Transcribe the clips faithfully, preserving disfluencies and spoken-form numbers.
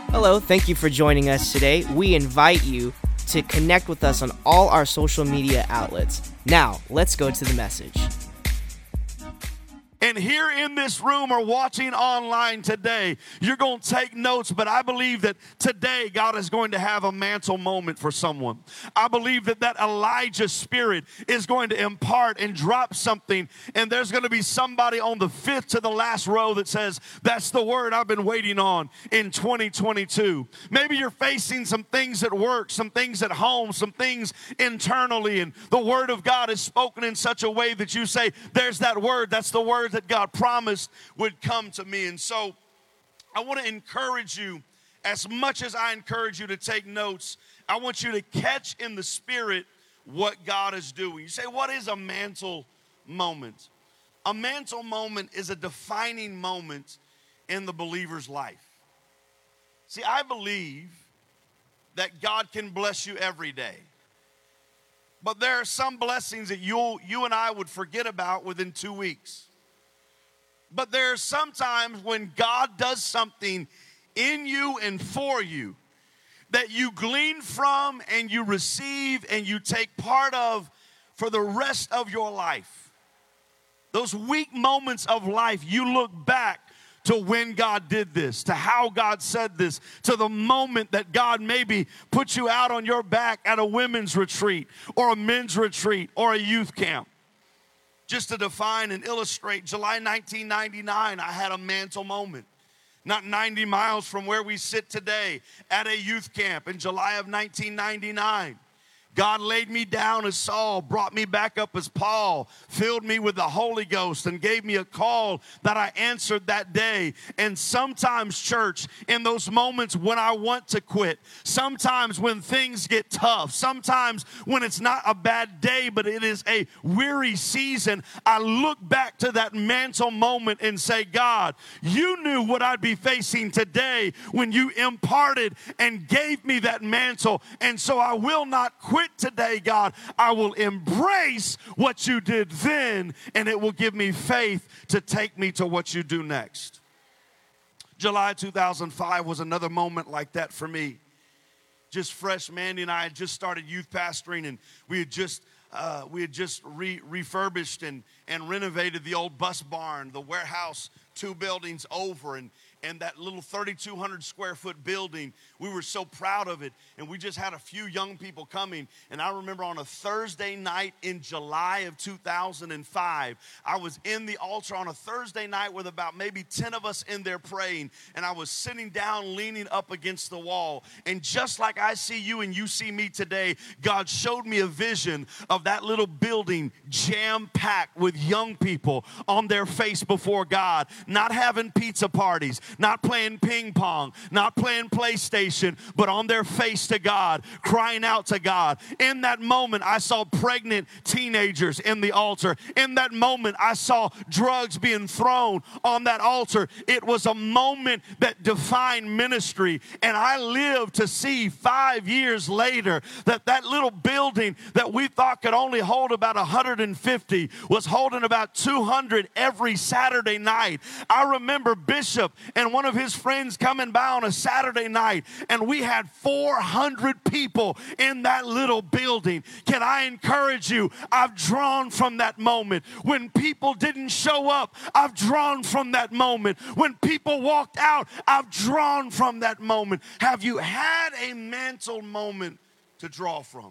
Hello, thank you for joining us today. We invite you to connect with us on all our social media outlets. Now, let's go to the message. And here in this room or watching online today, you're going to take notes, but I believe that today God is going to have a mantle moment for someone. I believe that that Elijah spirit is going to impart and drop something, and there's going to be somebody on the fifth to the last row that says, that's the word I've been waiting on in twenty twenty-two. Maybe you're facing some things at work, some things at home, some things internally, and the word of God is spoken in such a way that you say, there's that word, that's the word that God promised would come to me. And so I want to encourage you, as much as I encourage you to take notes, I want you to catch in the spirit what God is doing. You say, what is a mantle moment? A mantle moment is a defining moment in the believer's life. See, I believe that God can bless you every day. But there are some blessings that you'll, you and I would forget about within two weeks. But there are some times when God does something in you and for you that you glean from and you receive and you take part of for the rest of your life. Those weak moments of life, you look back to when God did this, to how God said this, to the moment that God maybe put you out on your back at a women's retreat or a men's retreat or a youth camp. Just to define and illustrate, July nineteen ninety-nine, I had a mantle moment. Not ninety miles from where we sit today at a youth camp in July of nineteen ninety-nine. God laid me down as Saul, brought me back up as Paul, filled me with the Holy Ghost, and gave me a call that I answered that day. And sometimes, church, in those moments when I want to quit, sometimes when things get tough, sometimes when it's not a bad day, but it is a weary season, I look back to that mantle moment and say, God, you knew what I'd be facing today when you imparted and gave me that mantle, and so I will not quit today, God. I will embrace what you did then, and it will give me faith to take me to what you do next. July two thousand five was another moment like that for me. Just fresh, Mandy and I had just started youth pastoring, and we had just uh, we had just re- refurbished and, and renovated the old bus barn, the warehouse, two buildings over, and and that little thirty-two hundred square foot building. We were so proud of it, and we just had a few young people coming. And I remember on a Thursday night in July of two thousand five, I was in the altar on a Thursday night with about maybe ten of us in there praying, and I was sitting down leaning up against the wall. And just like I see you and you see me today, God showed me a vision of that little building jam-packed with young people on their face before God, not having pizza parties, not playing ping pong, not playing PlayStation, but on their face to God, crying out to God. In that moment, I saw pregnant teenagers in the altar. In that moment, I saw drugs being thrown on that altar. It was a moment that defined ministry, and I lived to see five years later that that little building that we thought could only hold about one hundred fifty was holding about two hundred every Saturday night. I remember Bishop and one of his friends coming by on a Saturday night, and we had four hundred people in that little building. Can I encourage you? I've drawn from that moment. When people didn't show up, I've drawn from that moment. When people walked out, I've drawn from that moment. Have you had a mantle moment to draw from?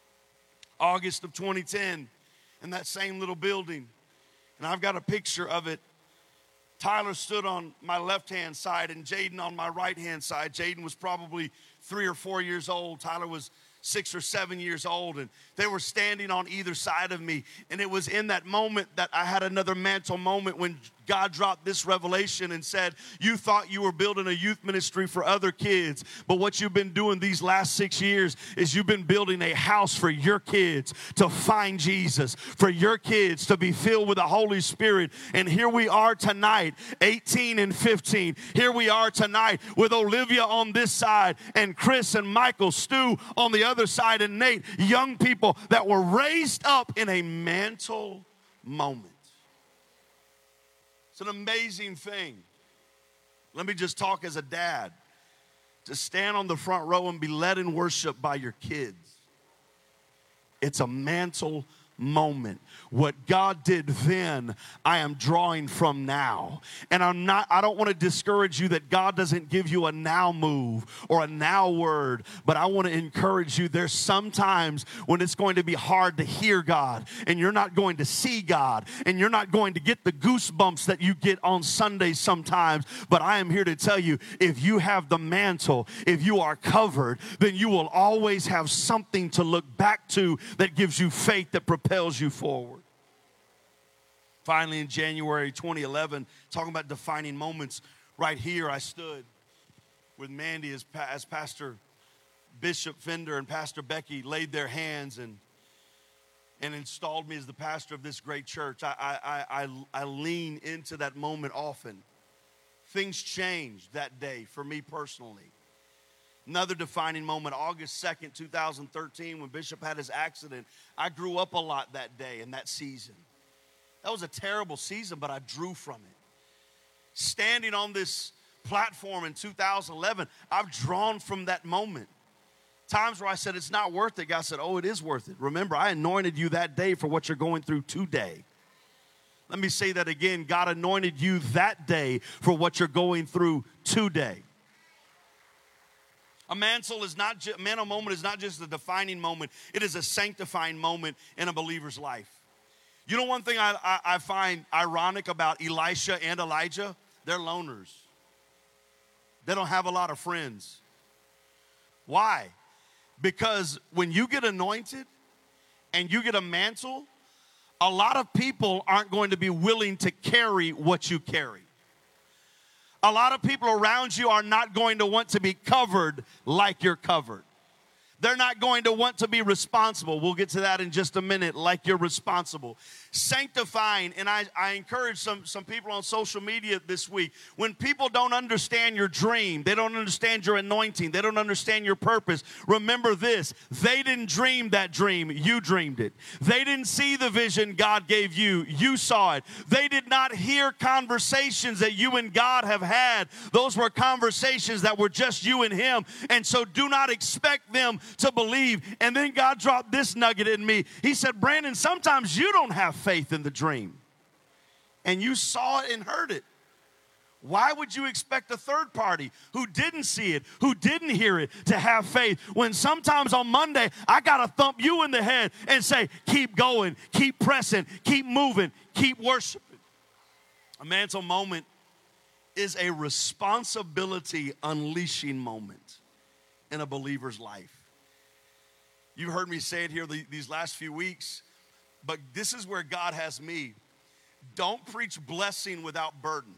August of twenty ten, in that same little building, and I've got a picture of it. Tyler stood on my left-hand side and Jaden on my right-hand side. Jaden was probably three or four years old. Tyler was six or seven years old, and they were standing on either side of me. And it was in that moment that I had another mantle moment when God dropped this revelation and said, you thought you were building a youth ministry for other kids, but what you've been doing these last six years is you've been building a house for your kids to find Jesus, for your kids to be filled with the Holy Spirit. And here we are tonight, eighteen and fifteen. Here we are tonight with Olivia on this side and Chris and Michael, Stu on the other side, and Nate, young people that were raised up in a mantle moment. It's an amazing thing. Let me just talk as a dad. to stand on the front row and be led in worship by your kids. It's a mantle moment. What God did then, I am drawing from now. And I'm not, I don't want to discourage you that God doesn't give you a now move or a now word, but I want to encourage you there's sometimes when it's going to be hard to hear God and you're not going to see God and you're not going to get the goosebumps that you get on Sundays sometimes. But I am here to tell you, if you have the mantle, if you are covered, then you will always have something to look back to that gives you faith, that propels you forward. Finally, in January twenty eleven, talking about defining moments, right here I stood with Mandy as, as Pastor Bishop Fender and Pastor Becky laid their hands and, and installed me as the pastor of this great church. I, I, I, I lean into that moment often. Things changed that day for me personally. Another defining moment, August second, two thousand thirteen, when Bishop had his accident. I grew up a lot that day and that season. That was a terrible season, but I drew from it. Standing on this platform in two thousand eleven, I've drawn from that moment. Times where I said, it's not worth it. God said, oh, it is worth it. Remember, I anointed you that day for what you're going through today. Let me say that again. God anointed you that day for what you're going through today. A mantle is not just, mantle moment is not just a defining moment. It is a sanctifying moment in a believer's life. You know one thing I, I, I find ironic about Elisha and Elijah? They're loners. They don't have a lot of friends. Why? Because when you get anointed and you get a mantle, a lot of people aren't going to be willing to carry what you carry. A lot of people around you are not going to want to be covered like you're covered. They're not going to want to be responsible. We'll get to that in just a minute, like you're responsible. Sanctifying, and I, I encourage some, some people on social media this week, when people don't understand your dream, they don't understand your anointing, they don't understand your purpose, remember this, they didn't dream that dream, you dreamed it. They didn't see the vision God gave you, you saw it. They did not hear conversations that you and God have had. Those were conversations that were just you and Him, and so do not expect them to believe. And then God dropped this nugget in me. He said, Brandon, sometimes you don't have faith in the dream. And you saw it and heard it. Why would you expect a third party who didn't see it, who didn't hear it, to have faith when sometimes on Monday I got to thump you in the head and say, keep going, keep pressing, keep moving, keep worshiping. A mantle moment is a responsibility unleashing moment in a believer's life. You've heard me say it here these last few weeks, but this is where God has me. Don't preach blessing without burden.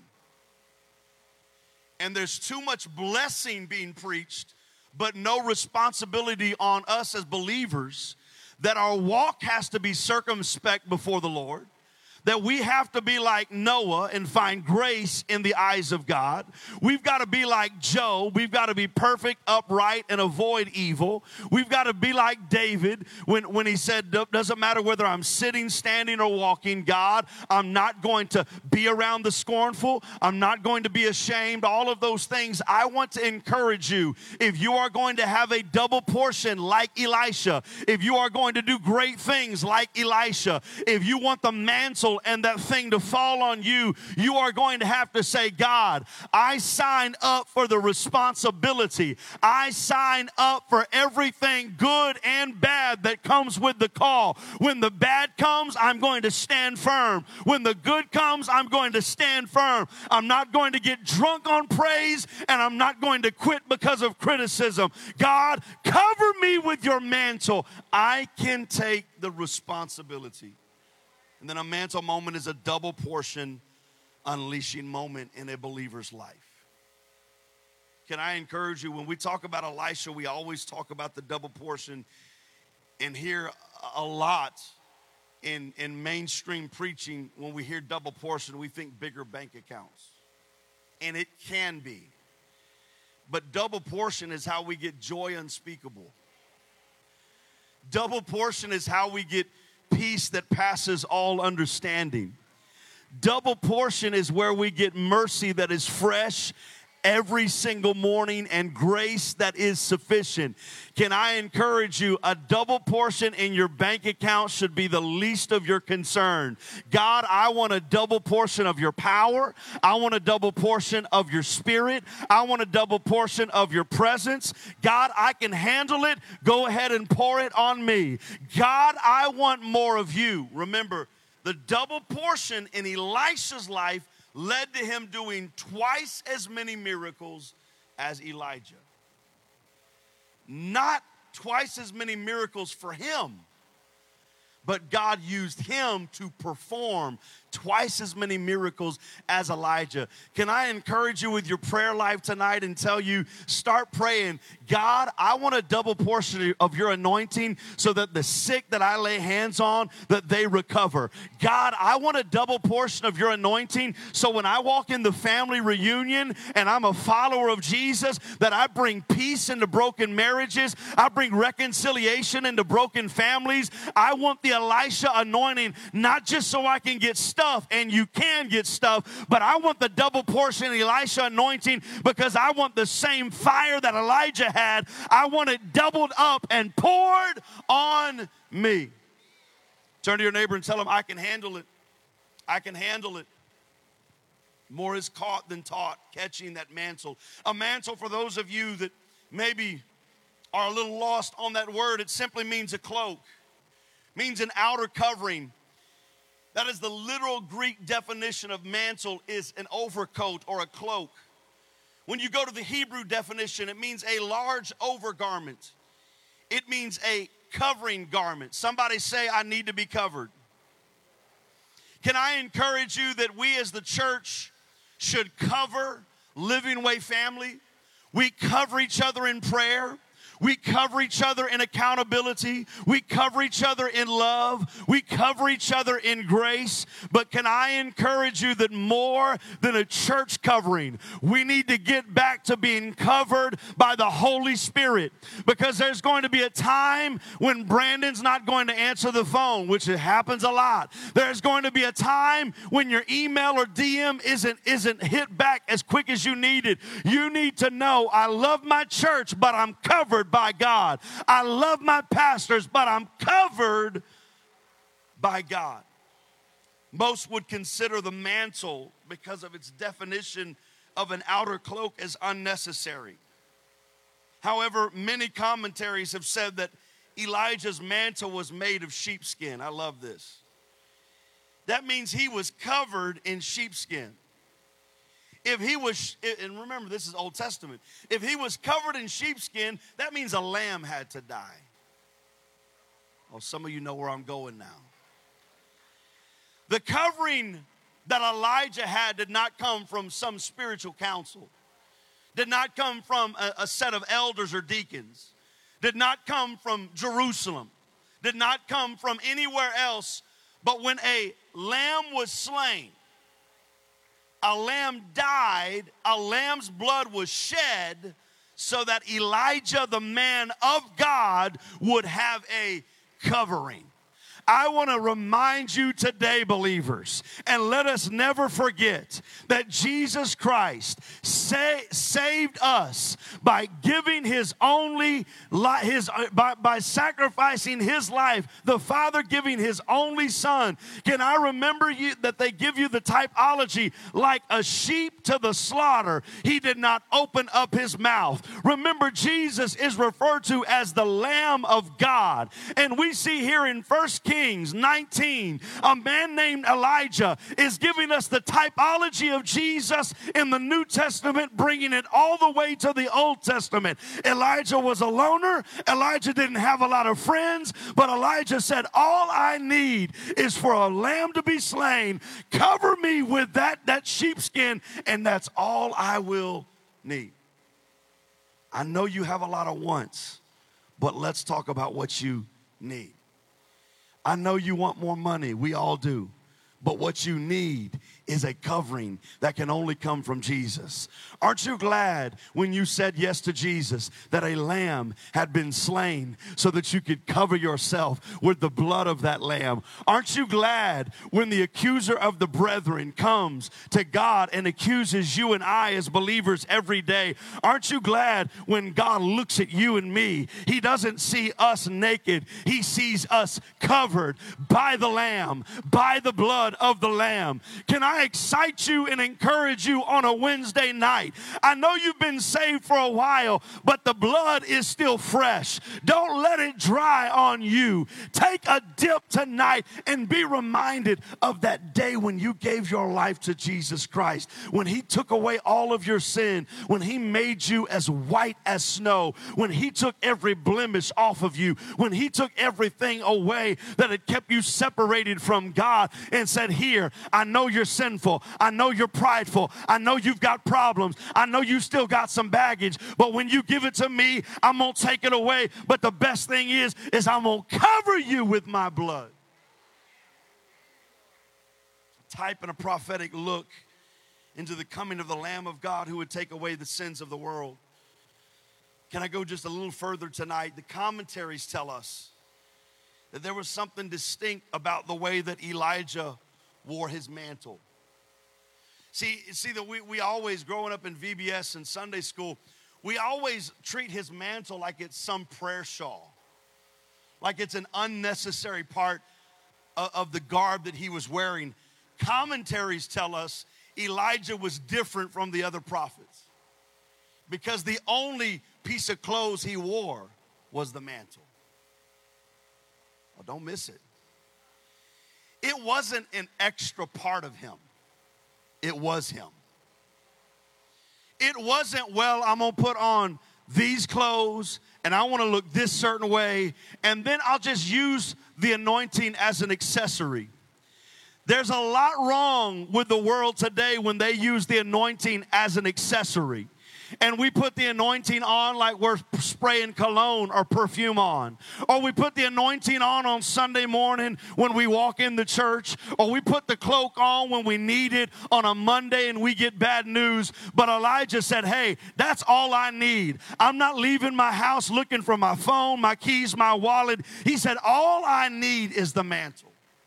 And there's too much blessing being preached, but no responsibility on us as believers, that our walk has to be circumspect before the Lord. That we have to be like Noah and find grace in the eyes of God. We've got to be like Job. We've got to be perfect, upright, and avoid evil. We've got to be like David when, when he said, doesn't matter whether I'm sitting, standing, or walking, God, I'm not going to be around the scornful. I'm not going to be ashamed. All of those things. I want to encourage you, if you are going to have a double portion like Elisha, if you are going to do great things like Elisha, if you want the mantle and that thing to fall on you, you are going to have to say, God, I sign up for the responsibility. I sign up for everything good and bad that comes with the call. When the bad comes, I'm going to stand firm. When the good comes, I'm going to stand firm. I'm not going to get drunk on praise, and I'm not going to quit because of criticism. God, cover me with your mantle. I can take the responsibility. And then a mantle moment is a double portion unleashing moment in a believer's life. Can I encourage you, when we talk about Elisha, we always talk about the double portion, and hear a lot in, in mainstream preaching. When we hear double portion, we think bigger bank accounts. And it can be. But double portion is how we get joy unspeakable. Double portion is how we get peace that passes all understanding. Double portion is where we get mercy that is fresh every single morning and grace that is sufficient. Can I encourage you, a double portion in your bank account should be the least of your concern. God, I want a double portion of your power. I want a double portion of your spirit. I want a double portion of your presence. God, I can handle it. Go ahead and pour it on me. God, I want more of you. Remember, the double portion in Elisha's life led to him doing twice as many miracles as Elijah. Not twice as many miracles for him, but God used him to perform twice as many miracles as Elijah. Can I encourage you with your prayer life tonight and tell you, start praying, God, I want a double portion of your anointing so that the sick that I lay hands on, that they recover. God, I want a double portion of your anointing so when I walk in the family reunion and I'm a follower of Jesus, that I bring peace into broken marriages. I bring reconciliation into broken families. I want the Elisha anointing, not just so I can get stuff, and you can get stuff, but I want the double portion Elisha anointing because I want the same fire that Elijah had. I want it doubled up and poured on me. Turn to your neighbor and tell him, I can handle it. I can handle it. More is caught than taught, catching that mantle. A mantle, for those of you that maybe are a little lost on that word, it simply means a cloak. Means an outer covering. That is the literal Greek definition of mantle, is an overcoat or a cloak. When you go to the Hebrew definition, it means a large overgarment. It means a covering garment. Somebody say, I need to be covered. Can I encourage you that we as the church should cover Living Way family? We cover each other in prayer. We cover each other in accountability. We cover each other in love. We cover each other in grace. But can I encourage you that more than a church covering, we need to get back to being covered by the Holy Spirit. Because there's going to be a time when Brandon's not going to answer the phone, which it happens a lot. There's going to be a time when your email or D M isn't, isn't hit back as quick as you need it. You need to know, I love my church, but I'm covered by God. I love my pastors, but I'm covered by God. Most would consider the mantle, because of its definition of an outer cloak, as unnecessary. However, many commentaries have said that Elijah's mantle was made of sheepskin. I love this. That means he was covered in sheepskin. If he was, and remember this is Old Testament, if he was covered in sheepskin, that means a lamb had to die. Oh, some of you know where I'm going now. The covering that Elijah had did not come from some spiritual council, did not come from a, a set of elders or deacons, did not come from Jerusalem, did not come from anywhere else, but when a lamb was slain, a lamb died, a lamb's blood was shed so that Elijah, the man of God, would have a covering. I want to remind you today, believers, and let us never forget that Jesus Christ sa- saved us by giving his only li- his by, by sacrificing his life, the Father giving his only Son. Can I remember you that they give you the typology like a sheep to the slaughter? He did not open up his mouth. Remember, Jesus is referred to as the Lamb of God, and we see here in First Kings nineteen, a man named Elijah is giving us the typology of Jesus in the New Testament, bringing it all the way to the Old Testament. Elijah was a loner. Elijah didn't have a lot of friends, but Elijah said, all I need is for a lamb to be slain. Cover me with that, that sheepskin, and that's all I will need. I know you have a lot of wants, but let's talk about what you need. I know you want more money. We all do. But what you need is a covering that can only come from Jesus. Aren't you glad when you said yes to Jesus that a lamb had been slain so that you could cover yourself with the blood of that lamb? Aren't you glad when the accuser of the brethren comes to God and accuses you and I as believers every day? Aren't you glad when God looks at you and me, he doesn't see us naked. He sees us covered by the lamb, by the blood of the lamb. Can I excite you and encourage you on a Wednesday night? I know you've been saved for a while, but the blood is still fresh. Don't let it dry on you. Take a dip tonight and be reminded of that day when you gave your life to Jesus Christ, when he took away all of your sin, when he made you as white as snow, when he took every blemish off of you, when he took everything away that had kept you separated from God and said, here, I know you're sinful. I know you're prideful. I know you've got problems. I know you still got some baggage, but when you give it to me, I'm going to take it away. But the best thing is, is I'm going to cover you with my blood. Type in a prophetic look into the coming of the Lamb of God who would take away the sins of the world. Can I go just a little further tonight? The commentaries tell us that there was something distinct about the way that Elijah wore his mantle. See, see that we, we always, growing up in V B S and Sunday school, we always treat his mantle like it's some prayer shawl, like it's an unnecessary part of, of the garb that he was wearing. Commentaries tell us Elijah was different from the other prophets because the only piece of clothes he wore was the mantle. Well, don't miss it. It wasn't an extra part of him. It was him. It wasn't, well, I'm going to put on these clothes and I want to look this certain way and then I'll just use the anointing as an accessory. There's a lot wrong with the world today when they use the anointing as an accessory. And we put the anointing on like we're spraying cologne or perfume on. Or we put the anointing on on Sunday morning when we walk in the church. Or we put the cloak on when we need it on a Monday and we get bad news. But Elijah said, hey, that's all I need. I'm not leaving my house looking for my phone, my keys, my wallet. He said, all I need is the mantle.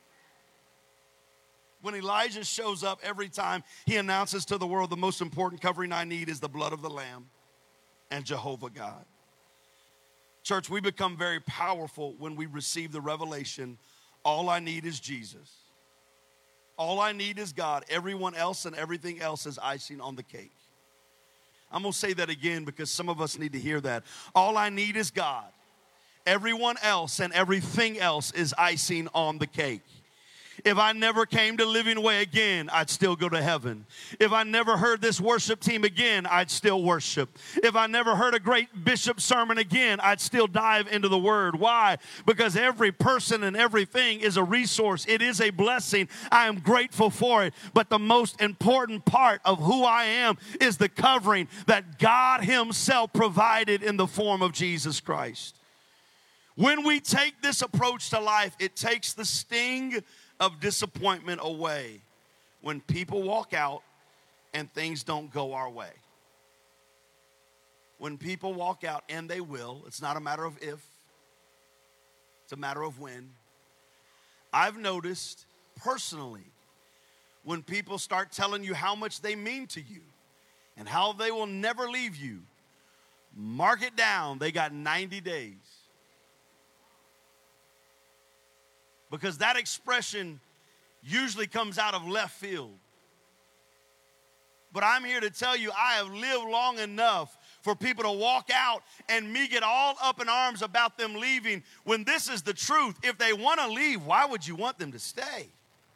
When Elijah shows up every time, he announces to the world the most important covering I need is the blood of the Lamb and Jehovah God. Church, we become very powerful when we receive the revelation, all I need is Jesus. All I need is God. Everyone else and everything else is icing on the cake. I'm going to say that again because some of us need to hear that. All I need is God. Everyone else and everything else is icing on the cake. If I never came to Living Way again, I'd still go to heaven. If I never heard this worship team again, I'd still worship. If I never heard a great bishop sermon again, I'd still dive into the Word. Why? Because every person and everything is a resource. It is a blessing. I am grateful for it. But the most important part of who I am is the covering that God Himself provided in the form of Jesus Christ. When we take this approach to life, it takes the sting of disappointment away when people walk out and things don't go our way. When people walk out, and they will, it's not a matter of if, it's a matter of when. I've noticed personally when people start telling you how much they mean to you and how they will never leave you, mark it down, they got ninety days. Because that expression usually comes out of left field. But I'm here to tell you, I have lived long enough for people to walk out and me get all up in arms about them leaving when this is the truth. If they want to leave, why would you want them to stay?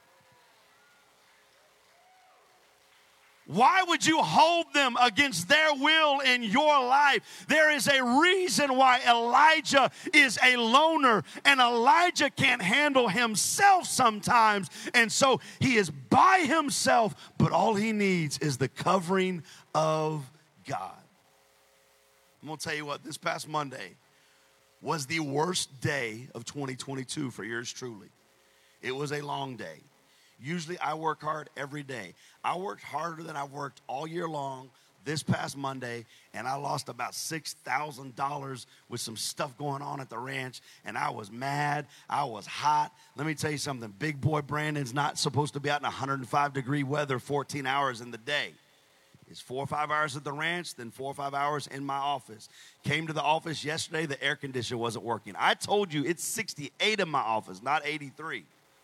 Why would you hold them against their will in your life? There is a reason why Elijah is a loner, and Elijah can't handle himself sometimes, and so he is by himself, but all he needs is the covering of God. I'm going to tell you what, this past Monday was the worst day of twenty twenty-two for yours truly. It was a long day. Usually I work hard every day. I worked harder than I've worked all year long this past Monday, and I lost about six thousand dollars with some stuff going on at the ranch, and I was mad. I was hot. Let me tell you something. Big boy Brandon's not supposed to be out in one hundred five degree weather fourteen hours in the day. It's four or five hours at the ranch, then four or five hours in my office. Came to the office yesterday, the air conditioner wasn't working. I told you it's sixty-eight in my office, not eighty-three.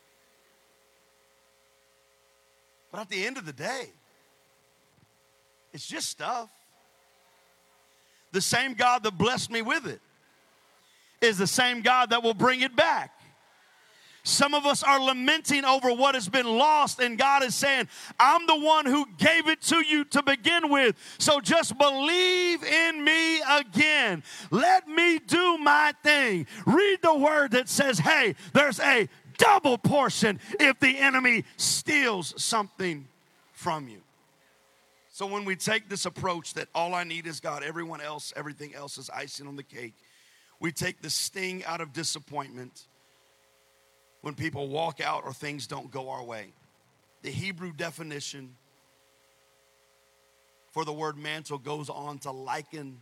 But at the end of the day, it's just stuff. The same God that blessed me with it is the same God that will bring it back. Some of us are lamenting over what has been lost, and God is saying, I'm the one who gave it to you to begin with, so just believe in me again. Let me do my thing. Read the word that says, hey, there's a double portion if the enemy steals something from you. So when we take this approach that all I need is God, everyone else, everything else is icing on the cake, we take the sting out of disappointment when people walk out or things don't go our way. The Hebrew definition for the word mantle goes on to liken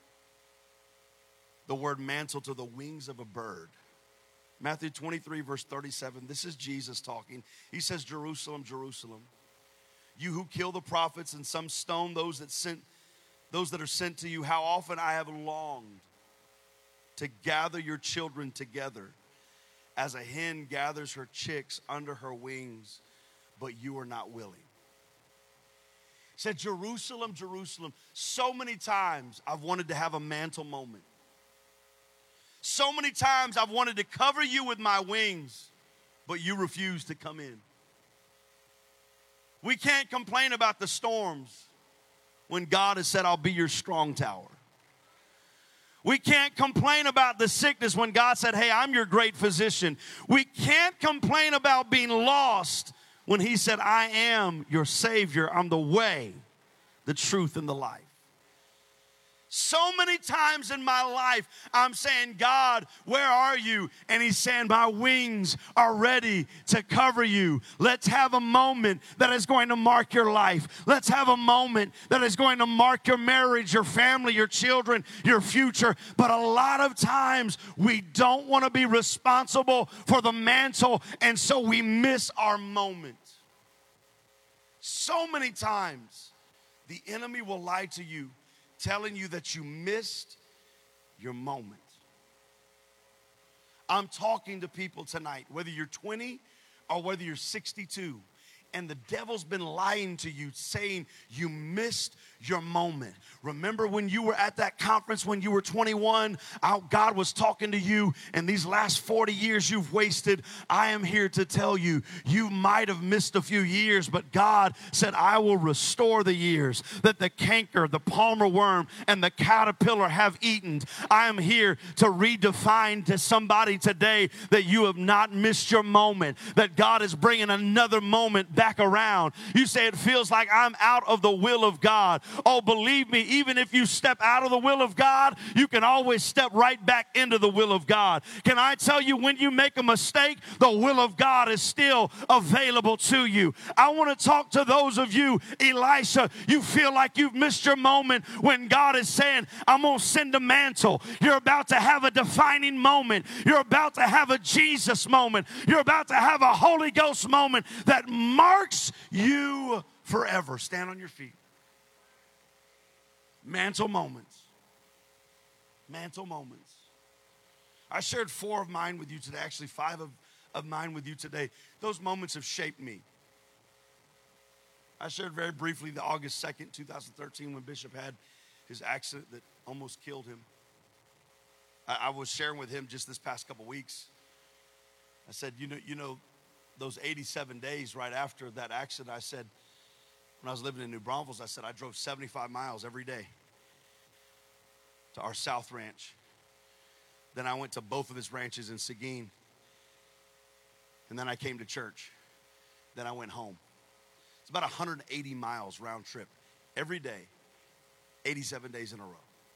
the word mantle to the wings of a bird. Matthew twenty-three, verse thirty-seven, this is Jesus talking. He says, Jerusalem, Jerusalem, you who kill the prophets and some stone those that sent, those that are sent to you, how often I have longed to gather your children together as a hen gathers her chicks under her wings, but you are not willing. He said, Jerusalem, Jerusalem, so many times I've wanted to have a mantle moment. So many times I've wanted to cover you with my wings, but you refuse to come in. We can't complain about the storms when God has said, I'll be your strong tower. We can't complain about the sickness when God said, hey, I'm your great physician. We can't complain about being lost when he said, I am your Savior. I'm the way, the truth, and the life. So many times in my life, I'm saying, God, where are you? And he's saying, my wings are ready to cover you. Let's have a moment that is going to mark your life. Let's have a moment that is going to mark your marriage, your family, your children, your future. But a lot of times, we don't want to be responsible for the mantle, and so we miss our moment. So many times, the enemy will lie to you, telling you that you missed your moment. I'm talking to people tonight, whether you're twenty or whether you're sixty-two, and the devil's been lying to you, saying you missed your moment. Remember when you were at that conference when you were twenty-one, how God was talking to you, and these last forty years you've wasted. I am here to tell you, you might have missed a few years, but God said, I will restore the years that the canker, the palmer worm, and the caterpillar have eaten. I am here to redefine to somebody today that you have not missed your moment, that God is bringing another moment back around. You say, it feels like I'm out of the will of God. Oh, believe me, even if you step out of the will of God, you can always step right back into the will of God. Can I tell you, when you make a mistake, the will of God is still available to you. I want to talk to those of you, Elisha, you feel like you've missed your moment when God is saying, I'm going to send a mantle. You're about to have a defining moment. You're about to have a Jesus moment. You're about to have a Holy Ghost moment that marks you forever. Stand on your feet. Mantle moments. Mantle moments. I shared four of mine with you today, actually five of, of mine with you today. Those moments have shaped me. I shared very briefly the August second, two thousand thirteen, when Bishop had his accident that almost killed him. I, I was sharing with him just this past couple weeks. I said, you know, you know, those eighty-seven days right after that accident, I said, when I was living in New Braunfels, I said I drove seventy-five miles every day to our South Ranch. Then I went to both of his ranches in Seguin. And then I came to church. Then I went home. It's about one hundred eighty miles round trip every day, eighty-seven days in a row.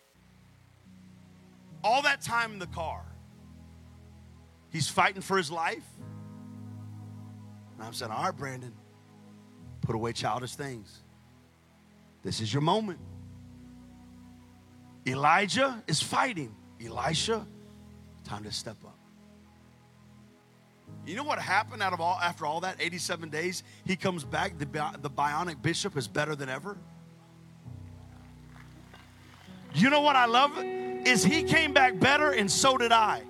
All that time in the car, he's fighting for his life. And I'm saying, all right, Brandon, put away childish things. This is your moment. Elijah is fighting. Elisha, time to step up. You know what happened out of all after all that, eighty-seven days? He comes back, the, the bionic bishop is better than ever. You know what I love? Is he came back better and so did I.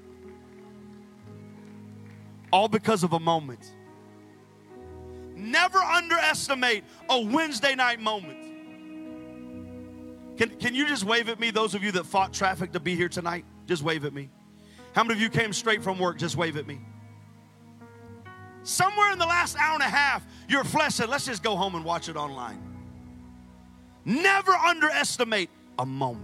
All because of a moment. Never underestimate a Wednesday night moment. Can, can you just wave at me, those of you that fought traffic to be here tonight? Just wave at me. How many of you came straight from work? Just wave at me. Somewhere in the last hour and a half, your flesh said, let's just go home and watch it online. Never underestimate a moment.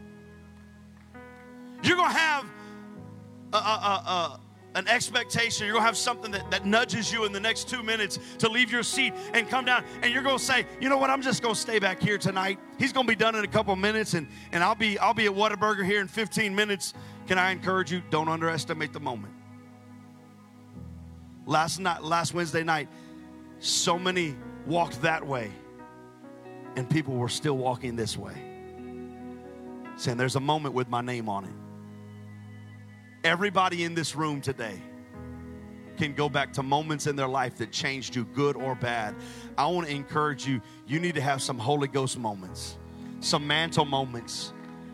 You're going to have a, a, a, a, an expectation. You're going to have something that, that nudges you in the next two minutes to leave your seat and come down. And you're going to say, you know what, I'm just going to stay back here tonight. He's going to be done in a couple of minutes, and, and I'll be I'll be at Whataburger here in fifteen minutes. Can I encourage you? Don't underestimate the moment. Last night, last Wednesday night, so many walked that way, and people were still walking this way, saying there's a moment with my name on it. Everybody in this room today can go back to moments in their life that changed you, good or bad. I want to encourage you, you need to have some Holy Ghost moments, some mantle moments.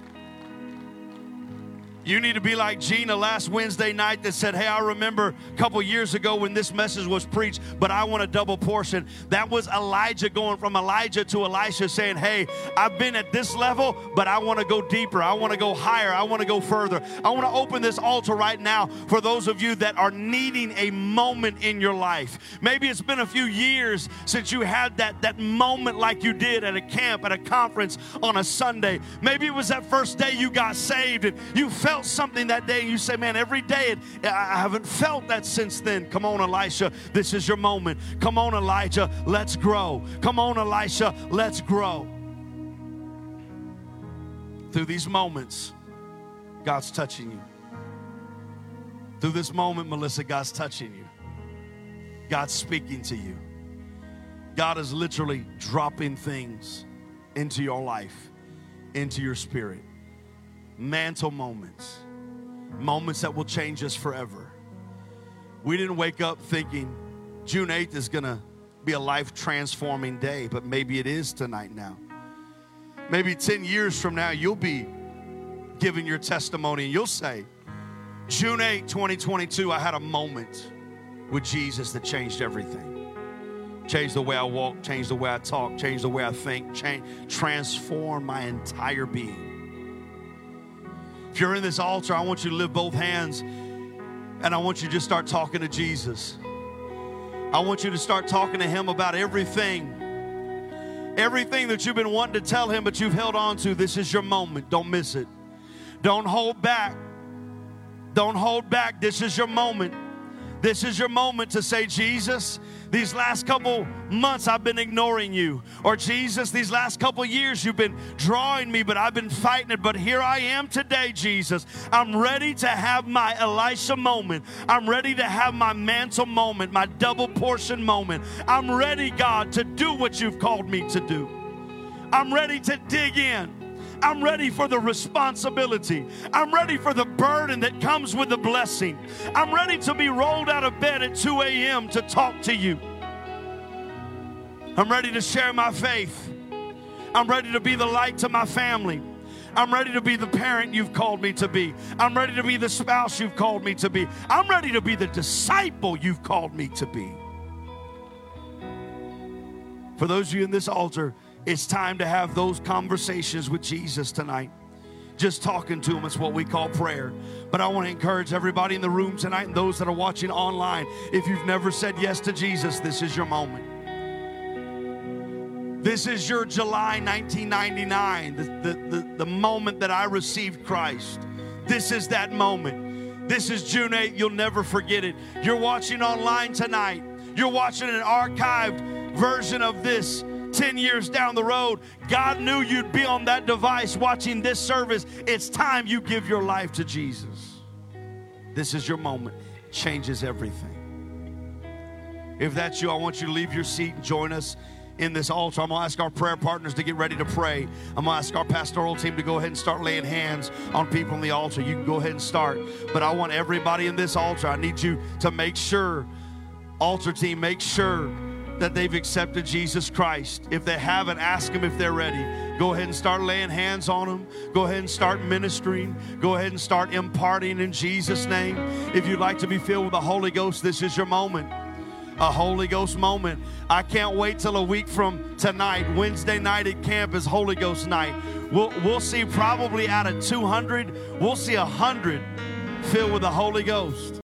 You need to be like Gina last Wednesday night that said, hey, I remember a couple years ago when this message was preached, but I want a double portion. That was Elijah going from Elijah to Elisha saying, hey, I've been at this level, but I want to go deeper. I want to go higher. I want to go further. I want to open this altar right now for those of you that are needing a moment in your life. Maybe it's been a few years since you had that, that moment like you did at a camp, at a conference on a Sunday. Maybe it was that first day you got saved and you felt something that day and you say, man, every day it, I haven't felt that since then. Come on, Elisha, this is your moment. Come on, Elijah, let's grow. Come on, Elisha, let's grow. Through these moments, God's touching you. Through this moment, Melissa, God's touching you. God's speaking to you. God is literally dropping things into your life, into your spirit. Mantle moments, moments that will change us forever. We didn't wake up thinking June eighth is going to be a life-transforming day, but maybe it is tonight now. Maybe ten years from now, you'll be giving your testimony and you'll say, June eighth, twenty twenty-two, I had a moment with Jesus that changed everything. Changed the way I walk, changed the way I talk, changed the way I think, change, transformed my entire being. If you're in this altar, I want you to lift both hands and I want you to just start talking to Jesus. I want you to start talking to Him about everything. Everything that you've been wanting to tell Him, but you've held on to. This is your moment. Don't miss it. Don't hold back. Don't hold back. This is your moment. This is your moment to say, Jesus, these last couple months I've been ignoring you. Or Jesus, these last couple years you've been drawing me, but I've been fighting it. But here I am today, Jesus. I'm ready to have my Elisha moment. I'm ready to have my mantle moment, my double portion moment. I'm ready, God, to do what you've called me to do. I'm ready to dig in. I'm ready for the responsibility. I'm ready for the burden that comes with the blessing. I'm ready to be rolled out of bed at two a.m. to talk to you. I'm ready to share my faith. I'm ready to be the light to my family. I'm ready to be the parent you've called me to be. I'm ready to be the spouse you've called me to be. I'm ready to be the disciple you've called me to be. For those of you in this altar, it's time to have those conversations with Jesus tonight. Just talking to Him is what we call prayer. But I want to encourage everybody in the room tonight and those that are watching online, if you've never said yes to Jesus, this is your moment. This is your July nineteen ninety-nine, the, the, the, the moment that I received Christ. This is that moment. This is June eighth. You'll never forget it. You're watching online tonight. You're watching an archived version of this. ten years down the road, God knew you'd be on that device watching this service. It's time you give your life to Jesus. This is your moment. Changes everything. If that's you, I want you to leave your seat and join us in this altar. I'm going to ask our prayer partners to get ready to pray. I'm going to ask our pastoral team to go ahead and start laying hands on people on the altar. You can go ahead and start. But I want everybody in this altar, I need you to make sure, altar team, make sure that they've accepted Jesus Christ. If they haven't, ask them if they're ready. Go ahead and start laying hands on them. Go ahead and start ministering. Go ahead and start imparting in Jesus' name. If you'd like to be filled with the Holy Ghost, this is your moment. A Holy Ghost moment. I can't wait till a week from tonight. Wednesday night at camp is Holy Ghost night. We'll, we'll see probably out of two hundred, we'll see one hundred filled with the Holy Ghost.